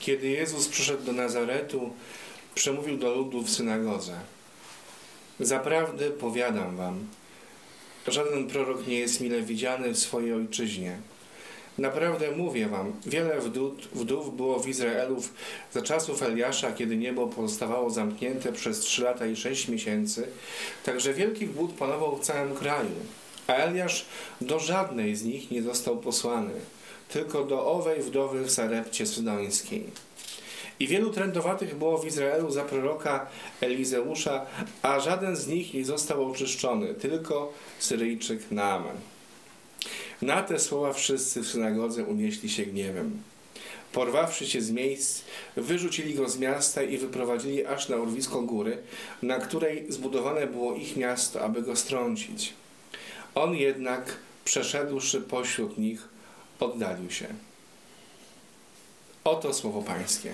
Kiedy Jezus przyszedł do Nazaretu, przemówił do ludu w synagodze. Zaprawdę powiadam wam, żaden prorok nie jest mile widziany w swojej ojczyźnie. Naprawdę mówię wam, wiele wdów było w Izraelu za czasów Eliasza, kiedy niebo pozostawało zamknięte przez 3 lata i 6 miesięcy, także wielki głód panował w całym kraju. A Eliasz do żadnej z nich nie został posłany, tylko do owej wdowy w Sarepcie Sydońskiej. I wielu trędowatych było w Izraelu za proroka Elizeusza, a żaden z nich nie został oczyszczony, tylko Syryjczyk Naaman. Na te słowa wszyscy w synagodze unieśli się gniewem. Porwawszy się z miejsc, wyrzucili go z miasta i wyprowadzili aż na urwisko góry, na której zbudowane było ich miasto, aby go strącić. On jednak, przeszedłszy pośród nich, oddalił się. Oto słowo Pańskie.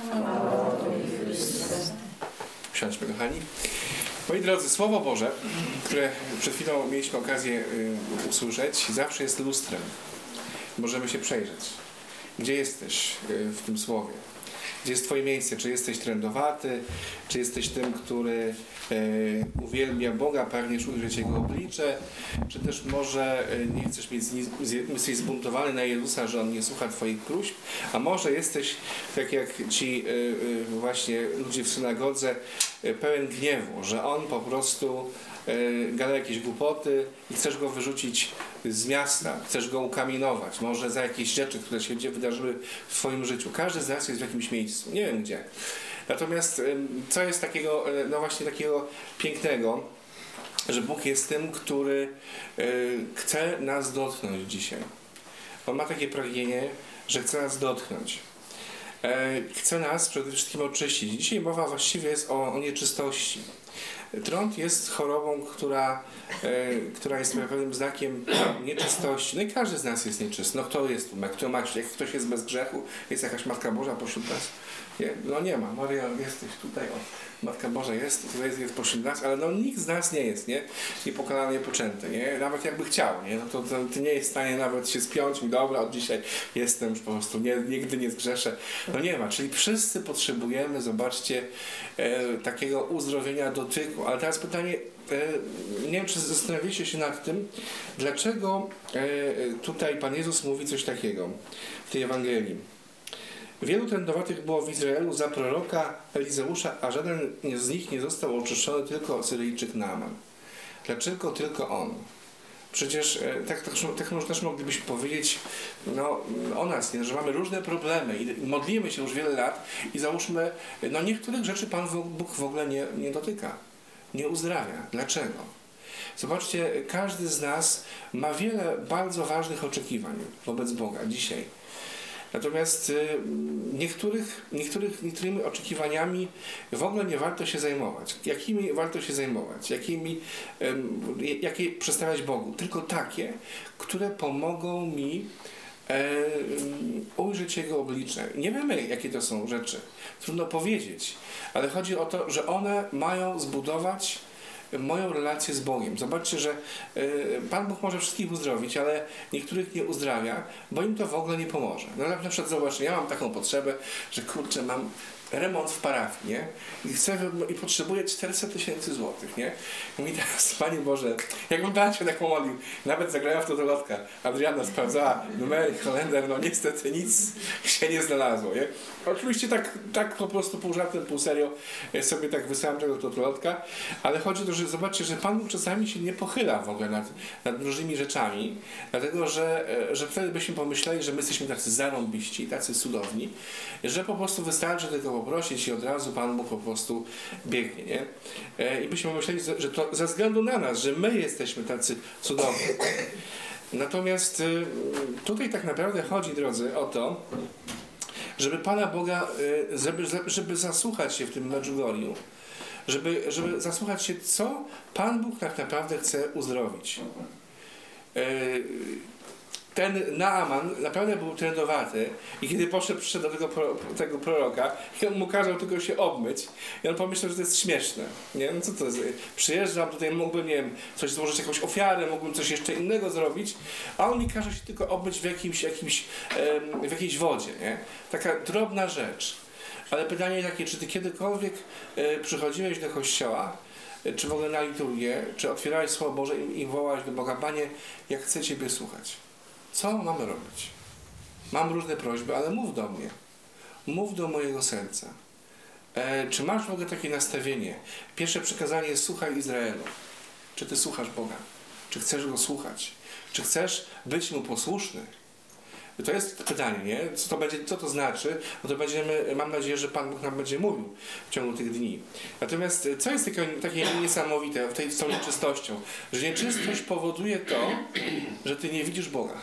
Usiądźmy, kochani. Moi drodzy, Słowo Boże, które przed chwilą mieliśmy okazję usłyszeć, zawsze jest lustrem. Możemy się przejrzeć. Gdzie jesteś w tym Słowie? Gdzie jest Twoje miejsce? Czy jesteś trędowaty? Czy jesteś tym, który uwielbia Boga, pragniesz ujrzeć Jego oblicze? Czy też może nie chcesz jesteś zbuntowany na Jezusa, że On nie słucha Twoich próśb? A może jesteś, tak jak ci właśnie ludzie w synagodze, pełen gniewu, że On po prostu gada jakieś głupoty i chcesz go wyrzucić z miasta, chcesz go ukamienować, może za jakieś rzeczy, które się wydarzyły w swoim życiu. Każdy z nas jest w jakimś miejscu, nie wiem gdzie. Natomiast co jest takiego, no właśnie takiego pięknego, że Bóg jest tym, który chce nas dotknąć dzisiaj. On ma takie pragnienie, że chce nas dotknąć. Chce nas przede wszystkim oczyścić. Dzisiaj mowa właściwie jest o nieczystości. Trąd jest chorobą, która jest pewnym znakiem nieczystości. No i każdy z nas jest nieczysty. No kto jest, jak ktoś jest bez grzechu, jest jakaś Matka Boża pośród nas? Nie? No nie ma. Maria, jesteś tutaj, Matka Boża jest, tutaj jest pośród nas, ale no nikt z nas nie jest, nie? Niepokonany, niepoczęty, nie? Nawet jakby chciał, nie? No to ty nie jest w stanie nawet się spiąć i dobra, od dzisiaj jestem już po prostu, nigdy nie zgrzeszę. No nie ma, czyli wszyscy potrzebujemy, zobaczcie, takiego uzdrowienia dotyku. Ale teraz pytanie, nie wiem, czy zastanawiacie się nad tym, dlaczego tutaj Pan Jezus mówi coś takiego w tej Ewangelii. Wielu trędowatych było w Izraelu za proroka Elizeusza, a żaden z nich nie został oczyszczony, tylko Syryjczyk Naaman. Dlaczego tylko on? Przecież tak też moglibyśmy powiedzieć o nas, nie? Że mamy różne problemy i modlimy się już wiele lat i załóżmy, niektórych rzeczy Pan Bóg w ogóle nie dotyka, nie uzdrawia. Dlaczego? Zobaczczycie, każdy z nas ma wiele bardzo ważnych oczekiwań wobec Boga dzisiaj. Natomiast niektórymi oczekiwaniami w ogóle nie warto się zajmować. Jakimi warto się zajmować? Jakie przedstawiać Bogu? Tylko takie, które pomogą mi ujrzeć Jego oblicze. Nie wiemy, jakie to są rzeczy. Trudno powiedzieć. Ale chodzi o to, że one mają zbudować moją relację z Bogiem. Zobaczcie, że Pan Bóg może wszystkich uzdrowić, ale niektórych nie uzdrawia, bo im to w ogóle nie pomoże. No na przykład zobaczcie, ja mam taką potrzebę, że kurczę, mam remont w parafii, nie? I potrzebuję 400 000 złotych, nie? I mi teraz, Panie Boże, jakbym Pan się tak pomodlił, nawet zagrałem w to lotka. Adriana sprawdzała numery, kalendar, niestety nic się nie znalazło, nie? Oczywiście tak po prostu pół żartem, pół serio sobie tak wysyłam tego totolotka, ale chodzi o to, że zobaczcie, że Pan Bóg czasami się nie pochyla w ogóle nad różnymi rzeczami, dlatego, że wtedy byśmy pomyśleli, że my jesteśmy tacy zarąbiści, tacy cudowni, że po prostu wystarczy tego poprosić i od razu Pan Bóg po prostu biegnie, nie? I byśmy pomyśleli, że to ze względu na nas, że my jesteśmy tacy cudowni. Natomiast tutaj tak naprawdę chodzi, drodzy, o to, żeby Pana Boga, żeby zasłuchać się w tym Medjugorju, żeby zasłuchać się, co Pan Bóg tak naprawdę chce uzdrowić. ten Naaman naprawdę był trendowaty i kiedy przyszedł do tego proroka i on mu kazał tylko się obmyć i on pomyślał, że to jest śmieszne. Nie? No co to jest? Przyjeżdżam tutaj, mógłbym, nie wiem, coś złożyć, jakąś ofiarę, mógłbym coś jeszcze innego zrobić, a on mi każe się tylko obmyć w jakiejś wodzie. Nie? Taka drobna rzecz. Ale pytanie takie, czy ty kiedykolwiek przychodziłeś do kościoła, czy w ogóle na liturgię, czy otwierałeś Słowo Boże i wołałeś do Boga: Panie, jak chcę Ciebie słuchać? Co mamy robić? Mam różne prośby, ale mów do mnie. Mów do mojego serca. Czy masz w ogóle takie nastawienie? Pierwsze przykazanie jest: słuchaj Izraelu. Czy ty słuchasz Boga? Czy chcesz Go słuchać? Czy chcesz być Mu posłuszny? To jest pytanie, nie? Co to znaczy? No to mam nadzieję, że Pan Bóg nam będzie mówił w ciągu tych dni. Natomiast co jest takie niesamowite z tą nieczystością? Że nieczystość powoduje to, że ty nie widzisz Boga.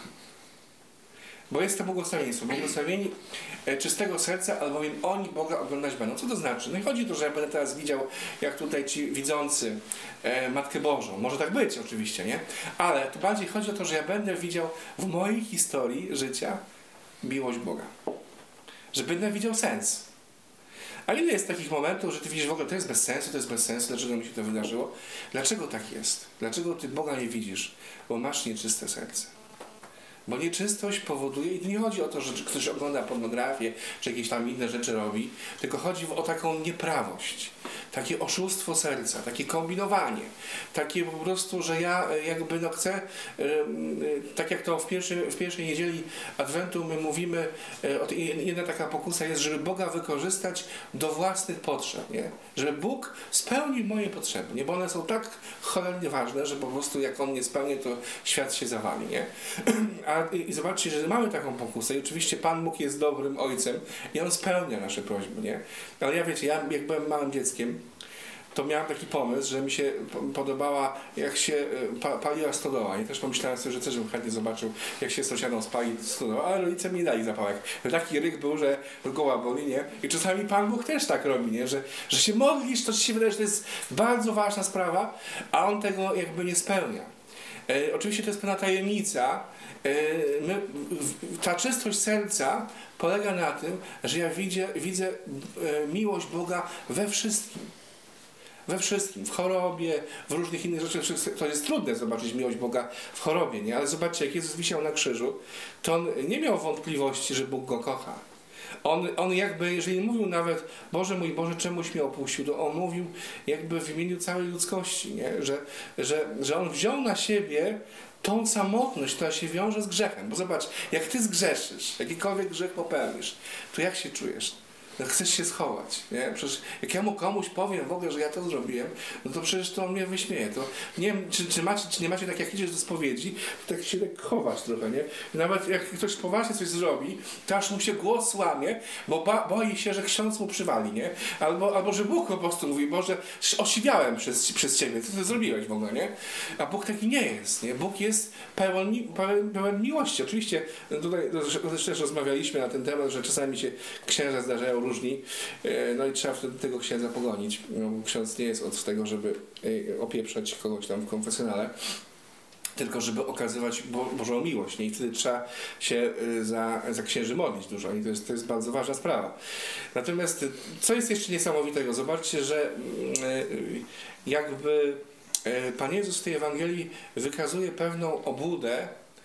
Bo jest to błogosławieństwo. Błogosławieni czystego serca, albowiem oni Boga oglądać będą. Co to znaczy? No i chodzi o to, że ja będę teraz widział, jak tutaj ci widzący Matkę Bożą. Może tak być oczywiście, nie? Ale tu bardziej chodzi o to, że ja będę widział w mojej historii życia miłość Boga. Że będę widział sens. A ile jest takich momentów, że ty widzisz w ogóle, to jest bez sensu, dlaczego mi się to wydarzyło? Dlaczego tak jest? Dlaczego ty Boga nie widzisz? Bo masz nieczyste serce. Bo nieczystość powoduje, i to nie chodzi o to, że ktoś ogląda pornografię, czy jakieś tam inne rzeczy robi, tylko chodzi o taką nieprawość, takie oszustwo serca, takie kombinowanie, takie po prostu, że ja jakby chcę, tak jak to w pierwszej niedzieli Adwentu my mówimy, jedna taka pokusa jest, żeby Boga wykorzystać do własnych potrzeb, nie? Żeby Bóg spełnił moje potrzeby, nie? Bo one są tak cholernie ważne, że po prostu jak On nie spełni, to świat się zawali, nie? I zobaczcie, że mamy taką pokusę i oczywiście Pan Bóg jest dobrym Ojcem i On spełnia nasze prośby, nie? Ale jak byłem małym dzieckiem, to miałem taki pomysł, że mi się podobała, jak się paliła stodoła. I też pomyślałem sobie, że też bym chętnie zobaczył, jak się sąsiadom spali stodoła, ale rodzice mi nie dali zapałek. Taki ryk był, że głowa boli, nie? I czasami Pan Bóg też tak robi, nie? Że się modlisz, to ci się wydaje, że to jest bardzo ważna sprawa, a On tego jakby nie spełnia. Oczywiście to jest pewna tajemnica. Ta czystość serca polega na tym, że ja widzę miłość Boga we wszystkim. We wszystkim, w chorobie, w różnych innych rzeczach. To jest trudne zobaczyć miłość Boga w chorobie, nie? Ale zobaczcie, jak Jezus wisiał na krzyżu, to On nie miał wątpliwości, że Bóg Go kocha. On jakby, jeżeli mówił nawet: Boże mój Boże, czemuś mnie opuścił, to On mówił jakby w imieniu całej ludzkości, nie? Że On wziął na siebie tą samotność, która się wiąże z grzechem. Bo zobacz, jak ty zgrzeszysz, jakikolwiek grzech popełnisz, to jak się czujesz? No chcesz się schować, nie? Przecież jak ja mu komuś powiem w ogóle, że ja to zrobiłem, no to przecież to on mnie wyśmieje. To nie wiem, czy nie macie tak, jak idziesz do spowiedzi, to tak się tak chować trochę, nie? Nawet jak ktoś poważnie coś zrobi, to aż mu się głos łamie, bo boi się, że ksiądz mu przywali, nie? Albo że Bóg po prostu mówi: Boże, osiwiałem przez Ciebie, co Ty zrobiłeś w ogóle, nie? A Bóg taki nie jest, nie? Bóg jest pełen miłości. Oczywiście tutaj też rozmawialiśmy na ten temat, że czasami się księża zdarzają różni, no i trzeba wtedy tego księdza pogonić. No, ksiądz nie jest od tego, żeby opieprzać kogoś tam w konfesjonale, tylko żeby okazywać Bożą miłość, nie? I wtedy trzeba się za księży modlić dużo i to jest bardzo ważna sprawa. Natomiast co jest jeszcze niesamowitego? Zobaczcie, że jakby Pan Jezus w tej Ewangelii wykazuje pewną obłudę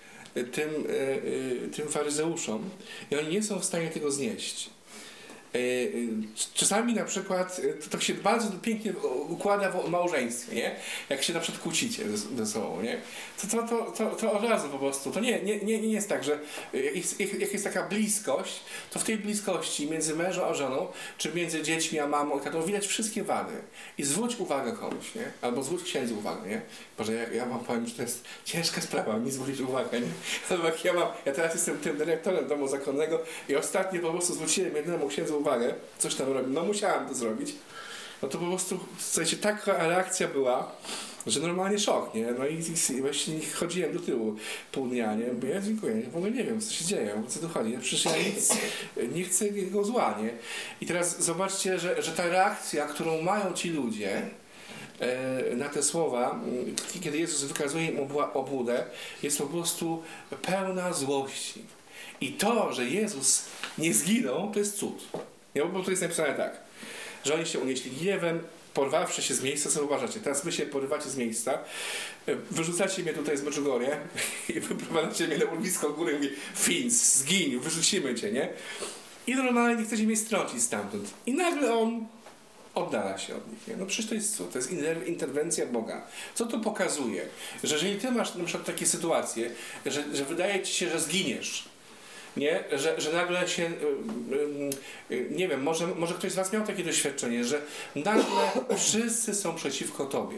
tym faryzeuszom i oni nie są w stanie tego znieść. Czasami na przykład to się bardzo pięknie układa w małżeństwie, nie? Jak się na przykład kłócicie ze sobą, nie? To od razu po prostu. To nie jest tak, że jak jest taka bliskość, to w tej bliskości między mężem a żoną, czy między dziećmi a mamą, to widać wszystkie wady. I zwróć uwagę komuś, nie? Albo zwróć księdzu uwagę, nie? Boże, ja wam powiem, że to jest ciężka sprawa, mi zwrócić uwagę, nie? Albo jak ja teraz jestem tym dyrektorem domu zakonnego i ostatnio po prostu zwróciłem jednemu księdzu uwagę, coś tam robi, no musiałem to zrobić, no to po prostu, słuchajcie, taka reakcja była, że normalnie szok, nie? No i właśnie chodziłem do tyłu pół dnia, nie? Bo ja dziękuję, w ogóle nie wiem, co się dzieje, o co tu chodzi. Przecież ja nie chcę jego zła, nie? I teraz zobaczcie, że ta reakcja, którą mają ci ludzie, na te słowa, kiedy Jezus wykazuje im obłudę, jest po prostu pełna złości. I to, że Jezus nie zginął, to jest cud. Nie, bo to jest napisane tak, że oni się unieśli gniewem, porwawszy się z miejsca, co uważacie? Teraz wy się porywacie z miejsca, wyrzucacie mnie tutaj z Medjugorje i wyprowadzacie mnie na urwisko góry i mówię, Fins, zgiń, wyrzucimy cię, nie? I normalnie chcecie mnie strącić stamtąd. I nagle on oddala się od nich. Nie? No przecież to jest cud, to jest interwencja Boga. Co to pokazuje? Że jeżeli ty masz na przykład takie sytuacje, że wydaje ci się, że zginiesz, nie? Że nagle się, nie wiem, może ktoś z was miał takie doświadczenie, że nagle wszyscy są przeciwko tobie.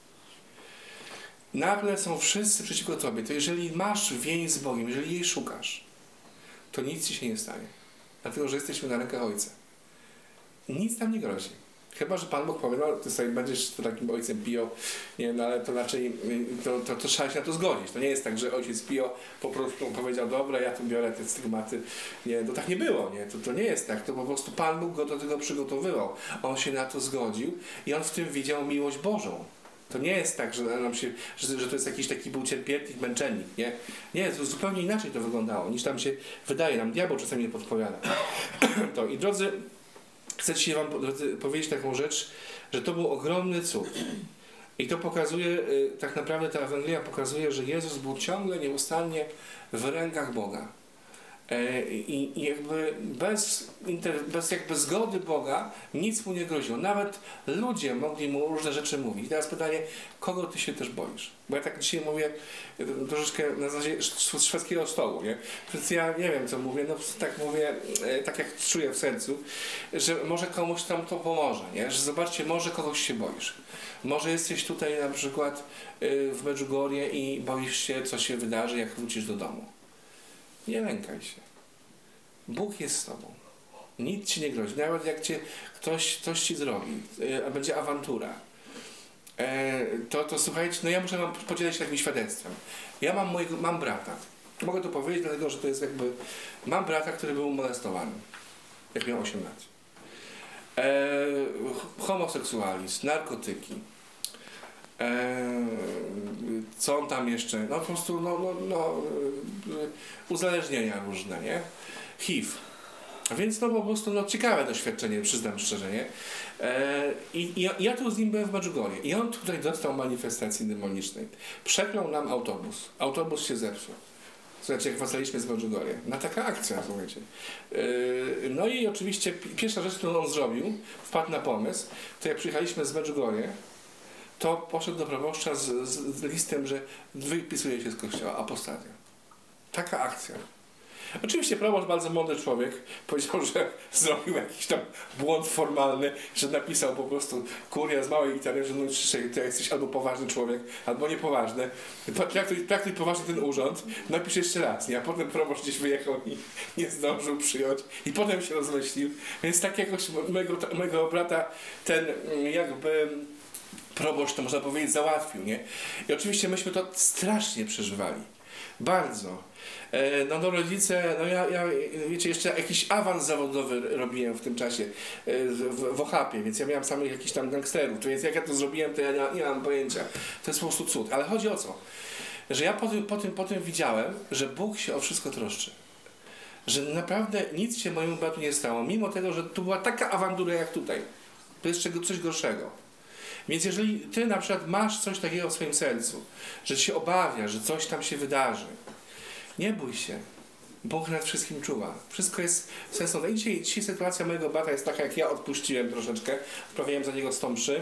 Nagle są wszyscy przeciwko tobie. To jeżeli masz więź z Bogiem, jeżeli jej szukasz, to nic ci się nie stanie. Dlatego, że jesteśmy na rękach Ojca. Nic nam nie grozi. Chyba że Pan Bóg powie, no ty sobie będziesz takim ojcem Pio, nie, no ale to raczej to trzeba się na to zgodzić. To nie jest tak, że ojciec Pio po prostu powiedział, dobra, ja tu biorę te stygmaty. Nie, to tak nie było, nie? To nie jest tak. To po prostu Pan Bóg go do tego przygotowywał. On się na to zgodził i on w tym widział miłość Bożą. To nie jest tak, że nam się, że to jest jakiś taki był cierpiętnik, męczennik, nie? Nie, to zupełnie inaczej to wyglądało, niż tam się wydaje. Nam diabeł czasami nie podpowiada. To i drodzy, chcę dzisiaj wam powiedzieć taką rzecz, że to był ogromny cud. I to pokazuje, tak naprawdę ta Ewangelia pokazuje, że Jezus był ciągle, nieustannie w rękach Boga. I jakby bez jakby zgody Boga nic mu nie groziło. Nawet ludzie mogli mu różne rzeczy mówić. I teraz pytanie, kogo ty się też boisz? Bo ja tak dzisiaj mówię troszeczkę na zasadzie szwedzkiego stołu, nie? Więc ja nie wiem, co mówię, no tak mówię, tak jak czuję w sercu, że może komuś tam to pomoże, nie? Że zobaczcie, może kogoś się boisz. Może jesteś tutaj na przykład w Medjugorje i boisz się, co się wydarzy, jak wrócisz do domu. Nie lękaj się. Bóg jest z tobą. Nic ci nie grozi. Nawet jak cię ktoś ci zrobi, a będzie awantura, to słuchajcie, no ja muszę wam podzielić się takim świadectwem. Ja mam brata. Mogę to powiedzieć, dlatego że to jest jakby... Mam brata, który był molestowany, jak miał 8 lat. Homoseksualizm, narkotyki. Co on tam jeszcze? No po prostu uzależnienia różne, nie? HIV. A więc no po prostu ciekawe doświadczenie, przyznam szczerze, nie? I ja tu z nim byłem w Medjugorje i on tutaj dostał manifestacji demonicznej. Przeklął nam autobus. Autobus się zepsuł. Słuchajcie, jak wracaliśmy z Medjugorje. Na taka akcja, słuchajcie. No i oczywiście pierwsza rzecz, którą on zrobił, wpadł na pomysł, to jak przyjechaliśmy z Medjugorje, to poszedł do proboszcza z listem, że wypisuje się z kościoła, apostatia. Taka akcja. Oczywiście proboszcz, bardzo mądry człowiek, powiedział, że zrobił jakiś tam błąd formalny, że napisał po prostu kuria z małej litery, że no ty jesteś albo poważny człowiek, albo niepoważny. Traktuj poważnie ten urząd, napisz jeszcze raz, nie? A potem proboszcz gdzieś wyjechał i nie zdążył przyjąć i potem się rozmyślił. Więc tak jakoś mojego brata ten jakby proboszcz, to można powiedzieć, załatwił, nie? I oczywiście myśmy to strasznie przeżywali. Bardzo. No rodzice, no ja wiecie, jeszcze jakiś awans zawodowy robiłem w tym czasie w Ochapie, więc ja miałem samych jakichś tam gangsterów, więc jak ja to zrobiłem, to ja nie mam pojęcia. To jest po prostu cud. Ale chodzi o co? Że ja po tym widziałem, że Bóg się o wszystko troszczy. Że naprawdę nic się mojemu bratu nie stało, mimo tego, że tu była taka awantura jak tutaj. To jest coś gorszego. Więc jeżeli ty na przykład masz coś takiego w swoim sercu, że się obawiasz, że coś tam się wydarzy, nie bój się. Bóg nad wszystkim czuwa. Wszystko jest sensowne. I dzisiaj sytuacja mojego brata jest taka, jak ja odpuściłem troszeczkę. Odprawiałem za niego 100 mszy.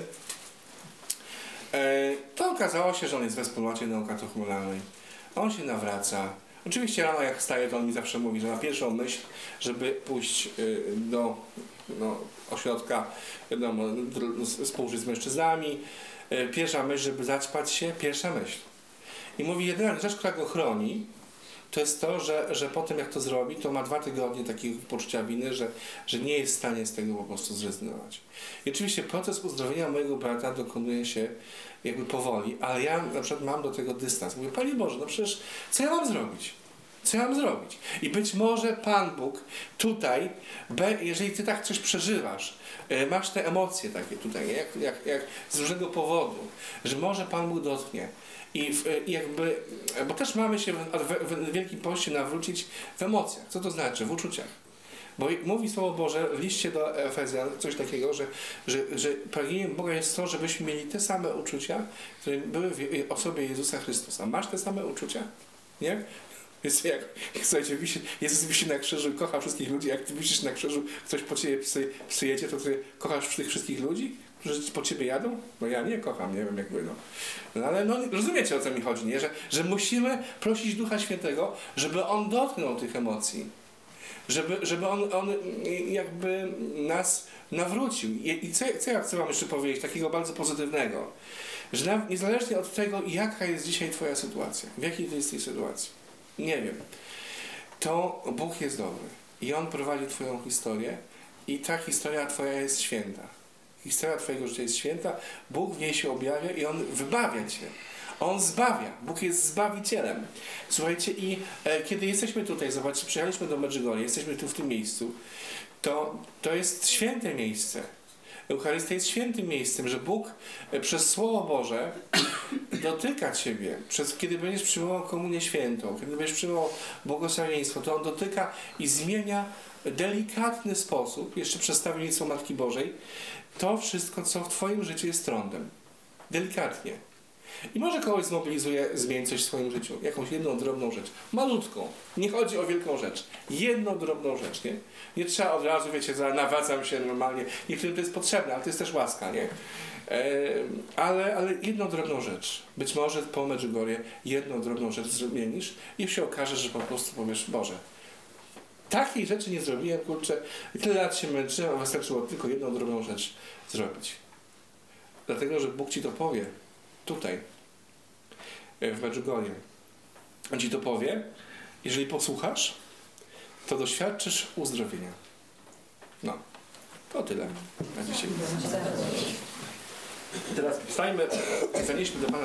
To okazało się, że on jest we wspólnocie neokatechumenialnej. On się nawraca. Oczywiście rano jak wstaje, to on mi zawsze mówi, że na pierwszą myśl, żeby pójść do ośrodka, wiadomo, współżyć z mężczyznami. Pierwsza myśl, żeby zaćpać się, pierwsza myśl. I mówi, jedyna rzecz, która go chroni, to jest to, że po tym jak to zrobi, to ma 2 tygodnie takiego poczucia winy, że nie jest w stanie z tego po prostu zrezygnować. I oczywiście proces uzdrowienia mojego brata dokonuje się jakby powoli, ale ja na przykład mam do tego dystans. Mówię, Panie Boże, no przecież co ja mam zrobić? Co ja mam zrobić? I być może Pan Bóg tutaj, jeżeli ty tak coś przeżywasz, masz te emocje takie tutaj, jak z różnego powodu, że może Pan Bóg dotknie. I jakby, bo też mamy się w Wielkim Poście nawrócić w emocjach. Co to znaczy? W uczuciach. Bo mówi Słowo Boże w liście do Efezjan coś takiego, że pragnieniem Boga jest to, żebyśmy mieli te same uczucia, które były w osobie Jezusa Chrystusa. Masz te same uczucia? Nie? Jest jak, słuchajcie, Jezus wisi na krzyżu i kocha wszystkich ludzi. Jak ty wisisz na krzyżu, ktoś po ciebie psujecie, to ty kochasz tych wszystkich ludzi, którzy po ciebie jadą? No ja nie kocham, nie wiem jakby no ale no, rozumiecie, o co mi chodzi, nie? Że musimy prosić Ducha Świętego, żeby On dotknął tych emocji. Żeby on jakby nas nawrócił. I co ja chcę wam jeszcze powiedzieć, takiego bardzo pozytywnego, że niezależnie od tego, jaka jest dzisiaj twoja sytuacja, w jakiej ty jesteś sytuacji, nie wiem, to Bóg jest dobry i On prowadzi twoją historię i ta historia twoja jest święta. Historia twojego życia jest święta, Bóg w niej się objawia i On wybawia cię. On zbawia. Bóg jest Zbawicielem. Słuchajcie, i kiedy jesteśmy tutaj, zobaczcie, przyjechaliśmy do Medjugorje, jesteśmy tu w tym miejscu, to jest święte miejsce. Eucharystia jest świętym miejscem, że Bóg przez Słowo Boże dotyka ciebie. Kiedy będziesz przyjmował komunię świętą, kiedy będziesz przyjmował błogosławieństwo, to On dotyka i zmienia w delikatny sposób, jeszcze przez stawiennictwo Matki Bożej, to wszystko, co w twoim życiu jest trądem. Delikatnie. I może kogoś zmobilizuje zmienić coś w swoim życiu. Jakąś jedną drobną rzecz. Malutką. Nie chodzi o wielką rzecz. Jedną drobną rzecz, nie? Nie trzeba od razu, wiecie, nawracam się normalnie. Niektórym to jest potrzebne, ale to jest też łaska, nie? Ale jedną drobną rzecz. Być może po Medjugorje jedną drobną rzecz zmienisz i się okaże, że po prostu powiesz, Boże, takiej rzeczy nie zrobiłem, kurczę, tyle lat się męczyłem, a wystarczyło tylko jedną drobną rzecz zrobić. Dlatego, że Bóg ci to powie. Tutaj, w Medjugorje. On ci to powie. Jeżeli posłuchasz, to doświadczysz uzdrowienia. No, to tyle na dzisiaj. Teraz wstajmy, zanieśmy do Pana